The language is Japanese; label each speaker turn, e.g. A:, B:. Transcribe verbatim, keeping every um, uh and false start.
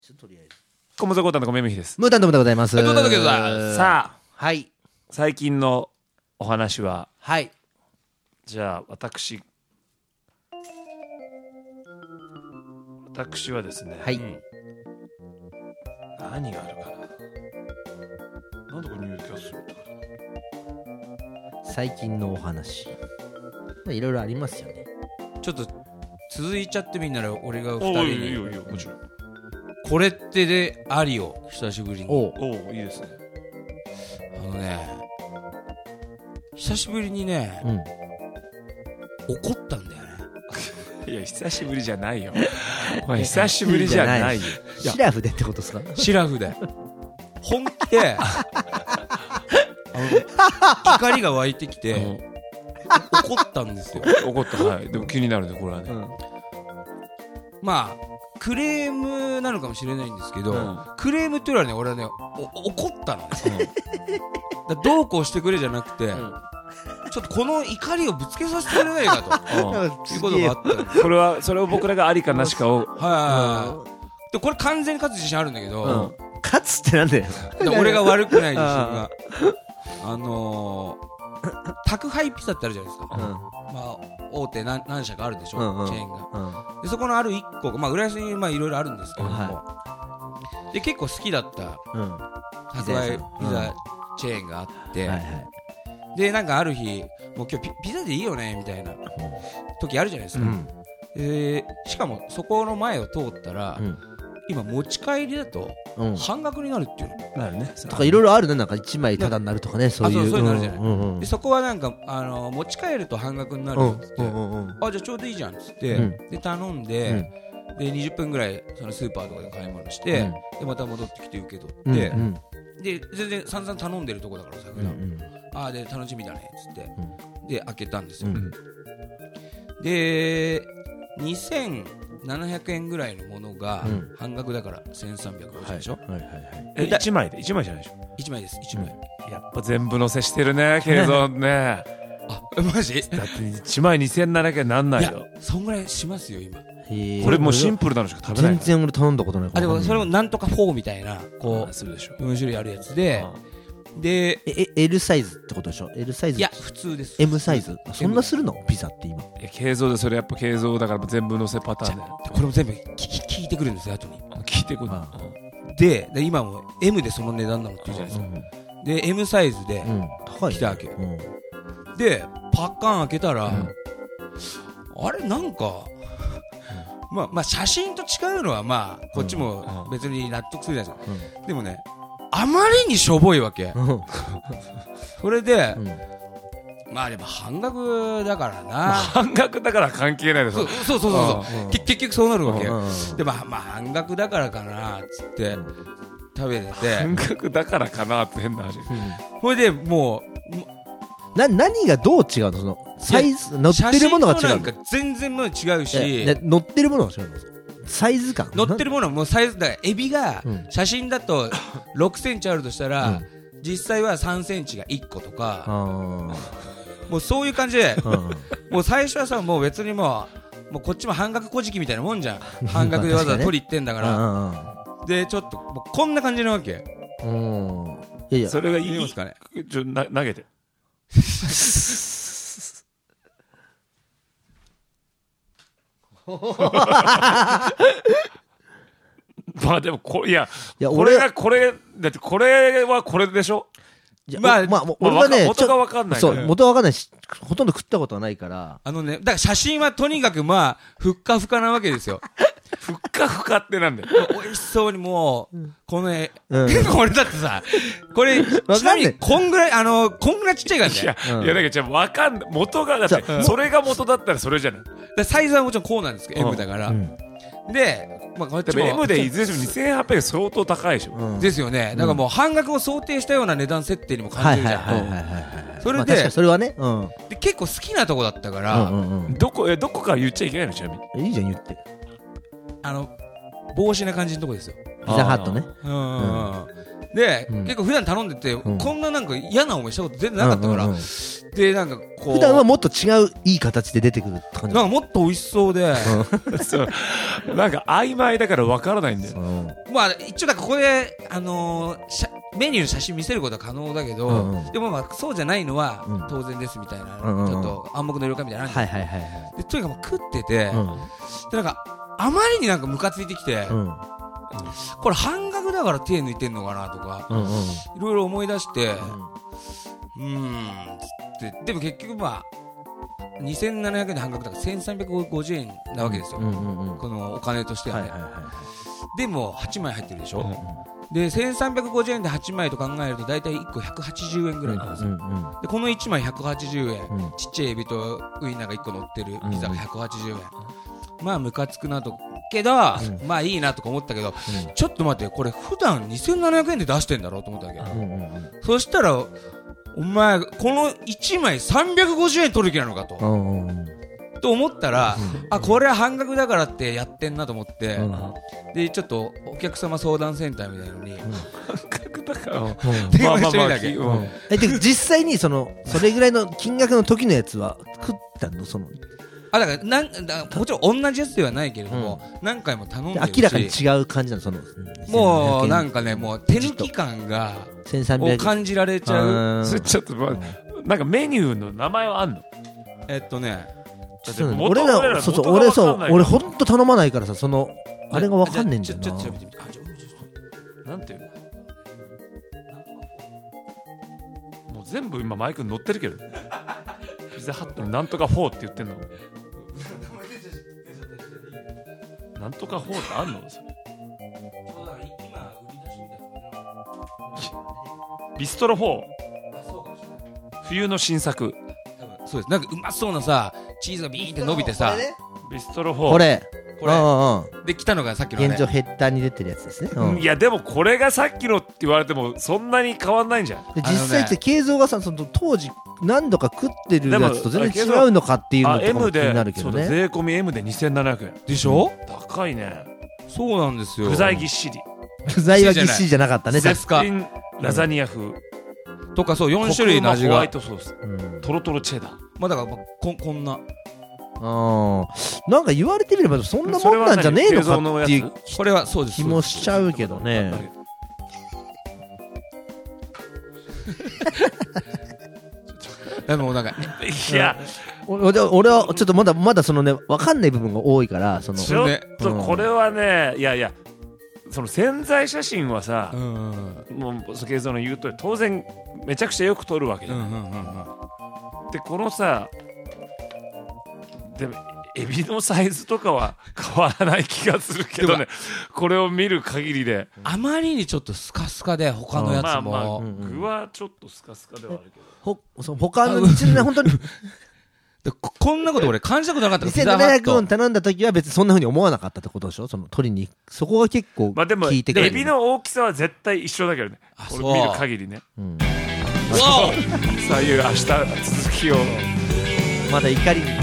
A: とりあえず
B: コムザコータンのコメミヒです。
A: ムータントムでございます。
C: ムータントムでございます。
B: さあ、
A: はい、
B: 最近のお話は、
A: はい、
B: じゃあ私私はですね、
A: はい、
B: うん、何があるかな。なんでこれニュースキャスするってこと。
A: 最近のお話いろいろありますよね。
C: ちょっと続いちゃってみんなら俺が二人に。
B: いいよいいよもちろん。
C: これってでありよ久しぶりに。
B: おおいいですね。
C: あのね久しぶりにね、うん、怒ったんだよね。
B: いや久しぶりじゃないよ。お前久しぶりじゃないよ。
A: シラフでってことですか。
C: シラフで本気であの怒りが湧いてきて、うん、怒ったんですよ。
B: 怒った。はい。でも気になるねこれはね、うん、ま
C: あクレームなのかもしれないんですけど、うん、クレームっていうのはね俺はね怒ったのね、うん、だどうこうしてくれじゃなくて、うん、ちょっとこの怒りをぶつけさせてくれないかと、うん、いうことがあったこ
B: れはそれを僕らがありかなしかを
C: はい、うん、でこれ完全に勝つ自信あるんだけど、うん、
A: 勝つってなんだよ。
C: 俺が悪くない自信があのー宅配ピザってあるじゃないですか、うん、まあ大手 何, 何社かあるでしょ、うんうん、チェーンが、うん、でそこのあるいっこがまあ浦安にまあいろいろあるんですけども、はい、で結構好きだった、うん、宅配ピザチェーンがあって、うんはいはい、でなんかある日もう今日 ピ, ピザでいいよねみたいな時あるじゃないですか、うん、でしかもそこの前を通ったら、うん、今持ち帰りだと半額になるっていうの、
A: なるね。とかいろいろあるね。なんかいちまいタダになるとかね、そういう。
C: あ、そうそういうのあるじゃない、うんうん、でそこはなんかあの持ち帰ると半額になるっつって、うんうんうん、あじゃあちょうどいいじゃんっつって、うん、で頼んで、うん、でにじゅっぷんぐらいそのスーパーとかで買い物して、うん、でまた戻ってきて受け取って、うんうん、で全然散々頼んでるとこだからさ、うんうん、あで楽しみだねっつって、うん、で開けたんですよ、うん、でにせんななひゃくえんぐらいのものが半額だからせんさんびゃくごじゅうでしょ、はいはいはいはい、
B: えいちまいでいちまいじゃないでしょ。
C: いちまいですいちまい、
B: うん、やっぱ全部乗せしてるね経蔵ね。
C: あマジ
B: だっていちまいにせんななひゃくえんなんないよ。いや
C: そんぐらいしますよ今。
B: へこれもうシンプルなのしか食べない。
A: 全然俺頼んだことない。
C: あでもそれもなんとかフォーみたいなこうするでしょよん種類あるやつで、で
A: え L サイズってことでしょ。 L サイズ
C: いや普通です。
A: M サイズそんなするのピザって今。
B: いや経蔵でそれやっぱ経蔵だから全部乗せパターンで
C: これも全部聞いてくるんですよ後に
B: 聞いてくる。
C: でで今も M でその値段なのって言うじゃないですか、うん、で M サイズで来たわけ、うん、でパッカン開けたら、うん、あれなんかまあまあ写真と違うのはまあこっちも別に納得するじゃないですか、うん、でもねあまりにしょぼいわけ、うん、それで、うん、まあでも半額だからな、まあ、
B: 半額だから関係ないです。
C: そうそうそうそう、うん、結局そうなるわけ、うん、でまあまあ半額だからかなっつって食べてて、
B: 半額だからかなって変な話、うん、
C: それでも
A: うな何がどう違うのそのサイズ乗ってるものが違うの。
C: 写真もなんか全然も違うし、
A: 乗ってるものが違うのサイズ感。
C: 乗ってるものはもうサイズだからエビが写真だとろくセンチあるとしたら、うん、実際はさんセンチがいっことか、うん、もうそういう感じで、うん、もう最初はさもう別にもう、もうこっちも半額小じきみたいなもんじゃん半額でわざわざ取り行ってんだから、でちょっともうこんな感じなわけ。
A: うん、いやいや
B: それがいい
C: ますかね。
B: ちょな投げてまあでもこいや、いやこれがこれだってこれはこれでしょ。
A: まあまあ俺はね
B: 元が分かんない。
A: そう元が分かんないしほとんど食ったことはないから
C: あのねだから写真はとにかくまあふっかふかなわけですよ。
B: ふっかふかってなんだよ。
C: 美味しそうにもうこの絵、うん、これだってさこれちなみにこんぐらいあのこんぐらいちっちゃいからね。いや、
B: うん、いやだけどじゃ分かんない元がだって、うん、それが元だったらそれじゃない。
C: だサイズはもちろんこうなんですけど、うん、M だから、うん、でまあ、こっちも
B: M でいずれにせもにせんはっぴゃくえん相当高いでしょ、うん、
C: ですよね。だからもう半額を想定したような値段設定にも感じるじゃん。それで、まあ、確かに
A: それはね、うん、
C: で結構好きなとこだったから、うん
B: うんうん、どこえどこか言っちゃいけないのちなみ
A: に。いいじゃん言って。
C: あの帽子な感じのとこですよ。
A: ピザハットね。
C: うんうんうん、で、うん、結構普段頼んでて、うん、こんななんか嫌な思いしたこと全然なかったから、うんうんうん、 でなんかこう
A: 普段はもっと違ういい形で出てくるって感じ。
C: なんかもっと美味しそうで、
B: そうなんか曖昧だからわからないんだよ。
C: まあ一応だからここであのー、メニューの写真見せることは可能だけど、うんうん、でもまあそうじゃないのは当然ですみたいな、うんうん、ちょっと暗黙の了解みたいなのあるんですよ、はいはいはいはい、でとにかく食ってて、うん、でなんかあまりになんかムカついてきて、うん、これ半額だから手抜いてんのかなとか、うんうん、いろいろ思い出して、うん、うーんつってでも結局まあにせんななひゃくえんで半額だからせんさんびゃくごじゅうえんなわけですよ、うんうんうん、このお金としてはね、はいはいはいはい、でもはちまい入ってるでしょ、うんうん、でせんさんびゃくごじゅうえんではちまいと考えると大体いっこひゃくはちじゅうえんぐらいなんですよ、うんうんうん、でこのいちまいひゃくはちじゅうえん、うん、ちっちゃいエビとウインナーがいっこ乗ってるピザがひゃくはちじゅうえん、うん、まあムカつくなとけど、うん、まあいいなとか思ったけど、うん、ちょっと待ってこれ普段にせんななひゃくえんで出してんだろうと思ったわけ、うんうんうん、そしたらお前このいちまいさんびゃくごじゅうえん取る気なのかと、うんうん、と思ったら、うん、あこれは半額だからってやってんなと思って、うん、でちょっとお客様相談センターみたいなのに、うん、半額だから電話してみたけ、
A: えで実際にそのそれぐらいの金額の時のやつは食ったのその
C: あだからなんだもちろん同じやつではないけれども、うん、何回も頼んでるし
A: 明らかに違う感じなのその
C: もうなんかねもう手抜き感がを感じられちゃう。
B: それちょっと、まあ、なんかメニューの名前はあんの？
C: えっとね
A: 俺らそうそう俺そう俺ほんと頼まないからさそのあれがわかんねえんだよな。ちょっと調べてみて。
B: なんていうの？もう全部今マイクに乗ってるけどピザハットになんとかフォーって言ってんのなんとかフォーってあんの？ビストロフォー冬の新作。
C: そうですなんかうまそうなさチーズがビーンって伸びてさ
B: ビストロフォー
A: これ
C: これ、うんうん、で来たのがさっきの
A: 現状ヘッダーに出てるやつですね、
B: うん、いやでもこれがさっきのって言われてもそんなに変わんないんじゃん。
A: で実際って慶三がさその当時何度か食ってるやつと全然違うのかっていうのとかも気になるけどね。
B: 税込み M でにせんななひゃくえん
C: でしょ、
B: うん、高いね。
C: そうなんですよ。
B: 具材ぎっしり
A: 具材はぎっしりじゃなかったね。
B: 絶品ラザニア風、うん、
C: とかそうよん種類の味が
B: ホワイトソース、うん、トロトロチェダー
C: まあだから、まあ、こ, こんな
A: あなんか言われてみればそんなもんなんじゃねえのかっていう
C: これはそうです
A: 気もしちゃうけどね。
C: でもなんか
B: いや
A: 俺, 俺はちょっとまだまだそのね分かんない部分が多いからその
B: ちょっとこれはね、うん、いやいやその宣材写真はさ、うんうん、もう慶三の言うとおり当然めちゃくちゃよく撮るわけじゃん、うんうんうんうん、でこのさでもエビのサイズとかは変わらない気がするけどねこれを見る限りで
C: あまりにちょっとスカスカで他のやつも、まあまあ、
B: 具はちょっとスカスカではあるけど
A: ほそ他の一連ね本当に
C: で こ, こんなこと俺感じたことなかった。
A: にせんななひゃくえん頼んだ時は別にそんな風に思わなかったってことでしょ。その取りにそこが結構
B: まあでもエビの大きさは絶対一緒だけどね。これ見る限りね。うん、さあいう明日続きを
A: まだ怒り